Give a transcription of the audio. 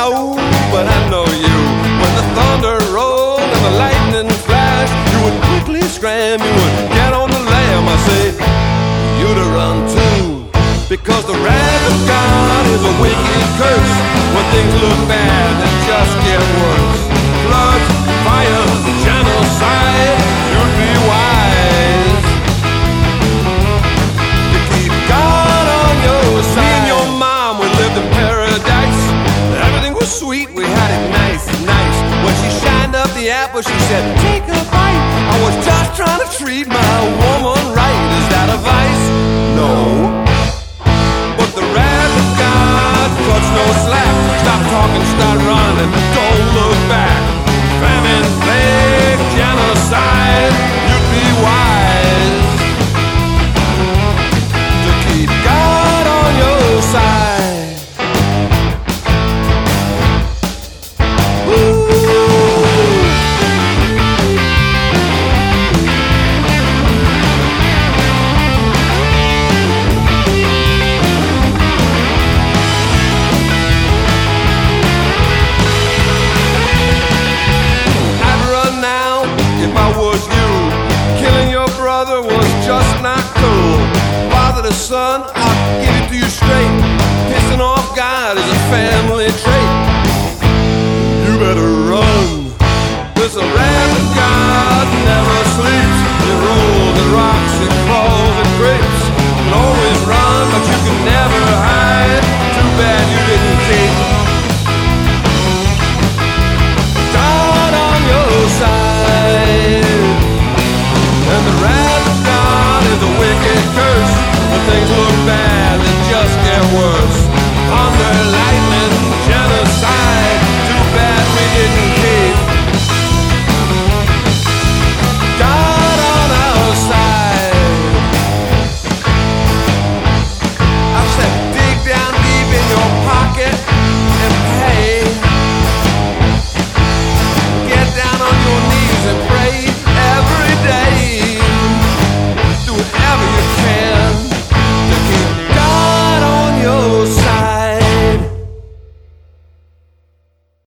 know, but I know you. When the thunder rolled and the lightning flashed, you would quickly scram, you would get on the lam. I say, you'd run too, because the wrath of God is a wicked curse. When things look bad, they just get worse. Blood, fire, genocide, you'd be wise to keep God on your side. Me and your mom, we lived in paradise. Everything was sweet, we had it nice, nice. When she shined up the apple, she said, take a bite. I was just trying to treat my woman right. Is that a vice? No. But the wrath of God cuts no slack. Stop talking, start running, don't look back. Famine, plague, genocide, you'd be wise to keep God on your side. Ooh. Just not cool. Father to son, I'll give it to you straight. Pissing off God is a family trait. You better run. There's a wrath of God never sleeps. It rolls, it rocks, it crawls.